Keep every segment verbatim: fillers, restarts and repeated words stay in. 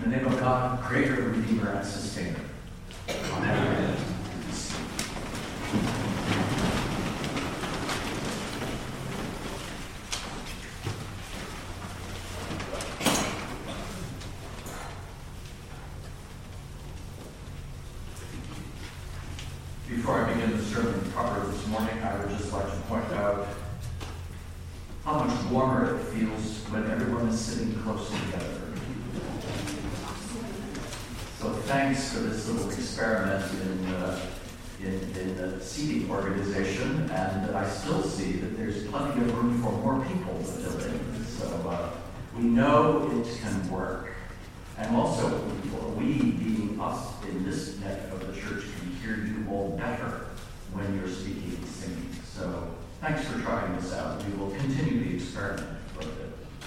In the name of God, Creator, Redeemer, and Sustainer. Amen. Before I begin the sermon proper this morning, I would just like to point out how much warmer it feels when everyone is sitting close together. So thanks for this little experiment in, uh, in, in the seating organization, and I still see that there's plenty of room for more people to fill in. So uh, we know it can work. And also, we, being us in this neck of the church, can hear you all better when you're speaking and singing. So thanks for trying this out. We will continue the experiment for a bit.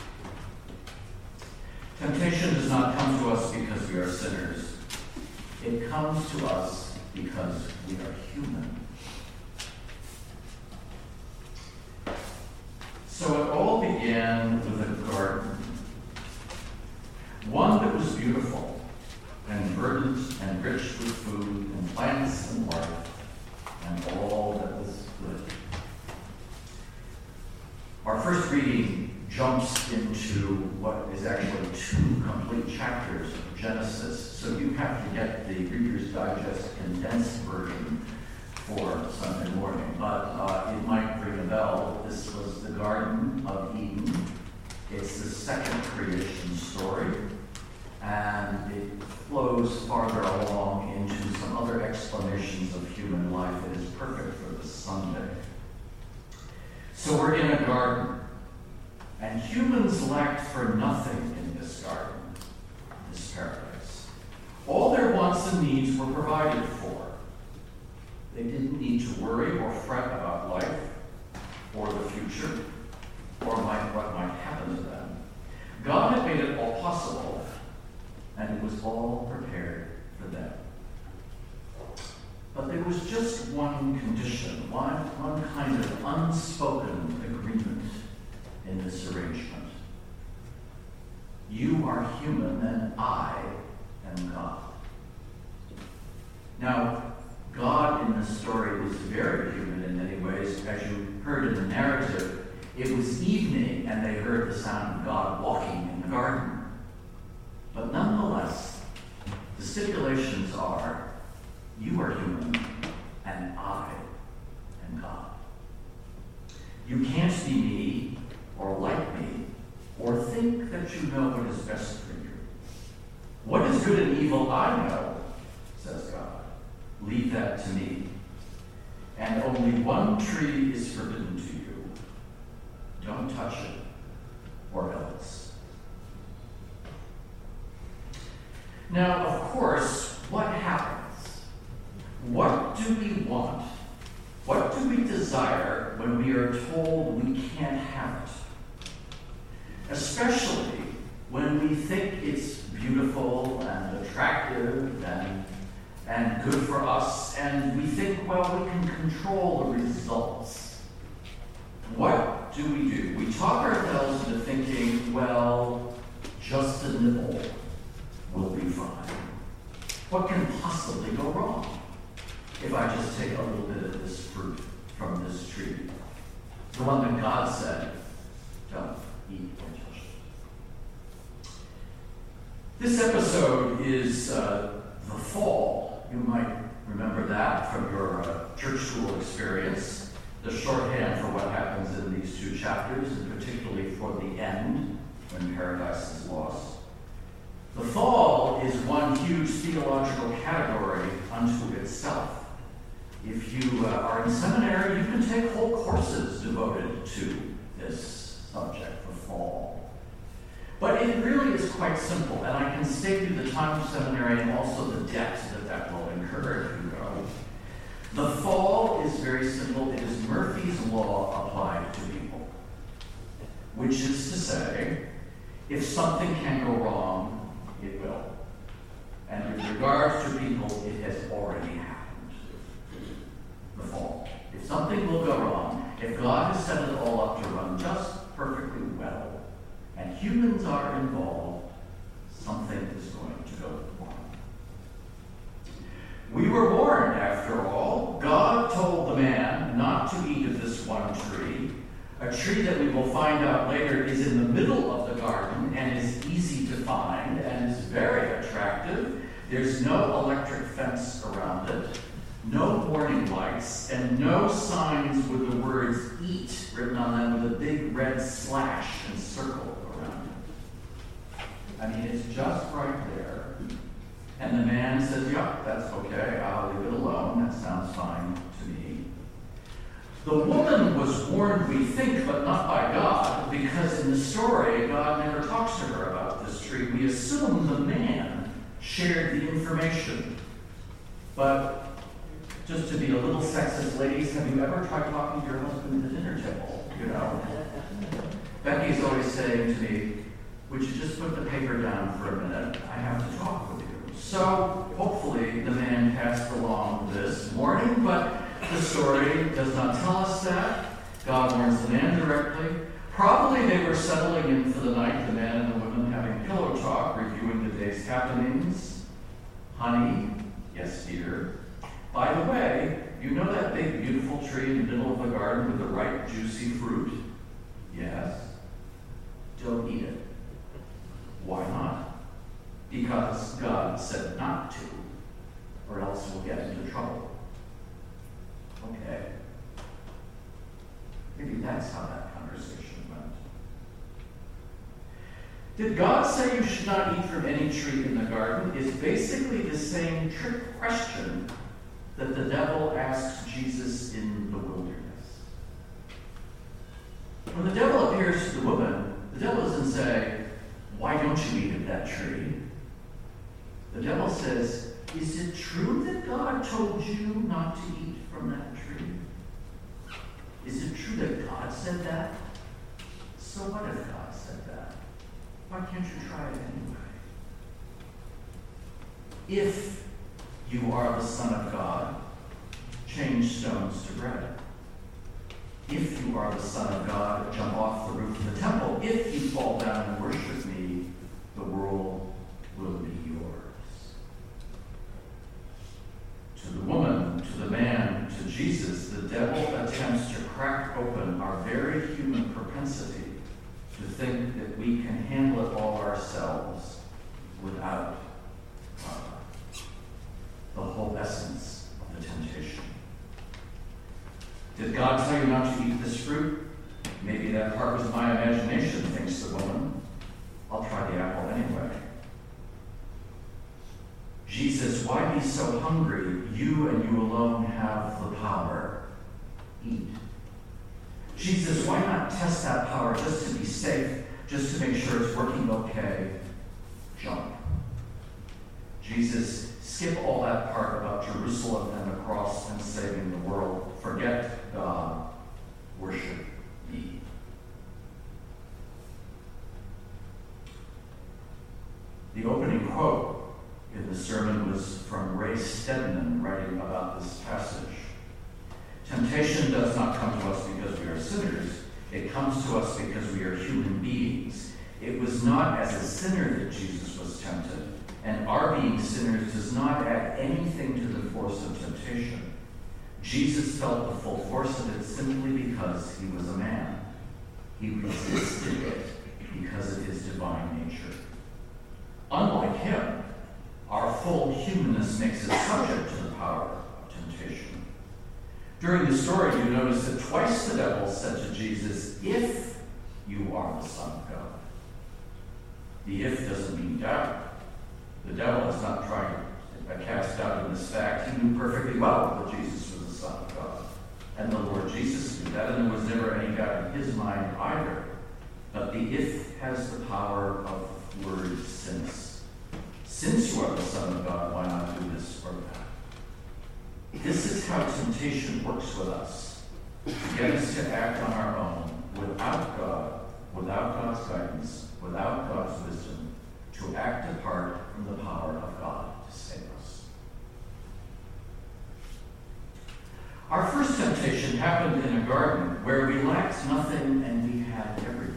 Temptation does not come to us because we are sinners. It comes to us because we are human. So it all began with a garden. One that was beautiful and verdant and rich with food and plants and life and all that was good. Our first reading jumps into what is actually two complete chapters of Genesis, so you have to get the Reader's Digest condensed version for Sunday morning. But uh, it might ring a bell. This was the Garden of Eden. It's the second creation story, and it flows farther along into some other explanations of human life. It is perfect for this Sunday. So we're in a garden. And humans lacked for nothing in this garden, this paradise. All their wants and needs were provided for. They didn't need to worry or fret about life or the future or might, what might happen to them. God had made it all possible, and it was all prepared for them. But there was just one condition, one, one kind of unspoken agreement in this arrangement. You are human and I am God. Now, God in this story is very human in many ways. As you heard in the narrative, it was evening and they heard the sound of God walking in the garden. But nonetheless, the stipulations are, you are human and I am God. You can't be me or like me, or think that you know what is best for you. What is good and evil I know, says God. Leave that to me. And only one tree is forbidden to you. Don't touch it, or else. Now, of course, what happens? What do we want? What do we desire when we are told we can't have it? Especially when we think it's beautiful and attractive and, and good for us, and we think, well, we can control the results. What do we do? We talk ourselves into thinking, well, just a nibble will be fine. What can possibly go wrong if I just take a little bit of this fruit from this tree? The one that God said, don't eat or touch it. This episode is uh, the fall. You might remember that from your uh, church school experience, the shorthand for what happens in these two chapters, and particularly for the end, when paradise is lost. The fall is one huge theological category unto itself. If you uh, are in seminary, you can take whole courses devoted to this subject, the fall. But it really is quite simple, and I can state you the time of seminary and also the debt that that will incur if you go. The fall is very simple. It is Murphy's Law applied to people, which is to say, if something can go wrong, it will. And with regards to people, it has already happened. The fall. If something will go wrong, if God has set it all up to run just perfectly well, and humans are involved, something is going We were warned, after all. God told the man not to eat of this one tree, a tree that we will find out later is in the middle of the garden and is easy to find and is very attractive. There's no electric fence around it, no warning lights, and no signs with the words "eat" written on them with a big red slash and circle around it. I mean, it's just right there. And the man says, "Yeah, that's okay. I'll leave it alone. That sounds fine to me." The woman was warned, we think, but not by God, because in the story, God never talks to her about this tree. We assume the man shared the information. But just to be a little sexist, ladies, have you ever tried talking to your husband at the dinner table? You know, Becky's always saying to me, "Would you just put the paper down for a minute? I have to talk with you." So hopefully the man passed along this warning, but the story does not tell us that. God warns the man directly. Probably they were settling in for the night, the man and the woman having pillow talk, reviewing the day's happenings. "Honey," "Yes, dear. By the way, you know that big, beautiful tree in the middle of the garden with the ripe, juicy fruit?" "Yes." "Don't eat it." "Why not?" "Because God said not to, or else we'll get into trouble." Okay. Maybe that's how that conversation went. Did God say you should not eat from any tree in the garden? Is basically the same trick question that the devil asks Jesus in the wilderness. When the devil appears to the woman, the devil doesn't say, "Why don't you eat of that tree?" The devil says, "Is it true that God told you not to eat from that tree? Is it true that God said that? So what if God said that? Why can't you try it anyway? If you are the Son of God, change stones to bread. If you are the Son of God, jump off the roof of the temple. If you fall down and worship me, the world will be yours." To the woman, to the man, to Jesus, the devil attempts to crack open our very human propensity to think that we can handle it all ourselves without God. The whole essence of the temptation. Did God tell you not to eat this fruit? Maybe that part was my imagination, thinks the woman. I'll try the apple anyway. Jesus, why be so hungry? You and you alone have the power. Eat. Jesus, why not test that power just to be safe, just to make sure it's working okay? Jump. Jesus, skip all that part about Jerusalem and the cross and saving the world. Forget God. Worship me. The opening quote in the sermon was from Ray Stedman, writing about this passage. Temptation does not come to us because we are sinners. It comes to us because we are human beings. It was not as a sinner that Jesus was tempted, and our being sinners does not add anything to the force of temptation. Jesus felt the full force of it simply because he was a man. He resisted it because of his divine nature. Unlike him, our full humanness makes us subject to the power of temptation. During the story, you notice that twice the devil said to Jesus, "If you are the Son of God." The if doesn't mean doubt. The devil is not trying to cast doubt in this fact. He knew perfectly well that Jesus was the Son of God. And the Lord Jesus knew that, and there was never any doubt in his mind either. But the if has the power of word since. Since you are the Son of God, why not do this or that? This is how temptation works with us, to get us to act on our own, without God, without God's guidance, without God's wisdom, to act apart from the power of God to save us. Our first temptation happened in a garden where we lacked nothing and we had everything.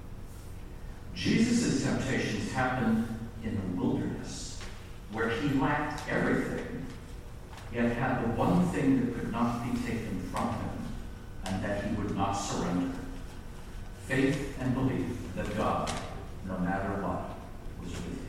Jesus' temptations happened in the wilderness where he lacked everything had the one thing that could not be taken from him, and that he would not surrender: faith and belief that God, no matter what, was with him.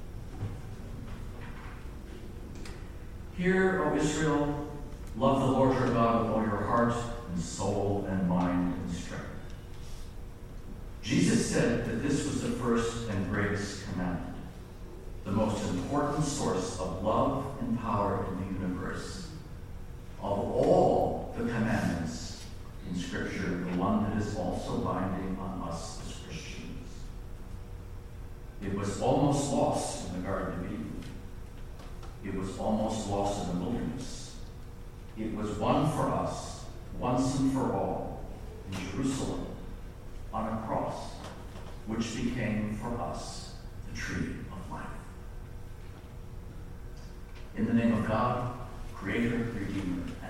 Hear, O Israel, love the Lord your God with all your heart and soul and mind and strength. Jesus said that this was the first and greatest commandment, the most important source of love and power in the universe. Of all the commandments in Scripture, the one that is also binding on us as Christians. It was almost lost in the Garden of Eden. It was almost lost in the wilderness. It was won for us, once and for all, in Jerusalem, on a cross, which became for us the tree of life. In the name of God, Creator, Redeemer,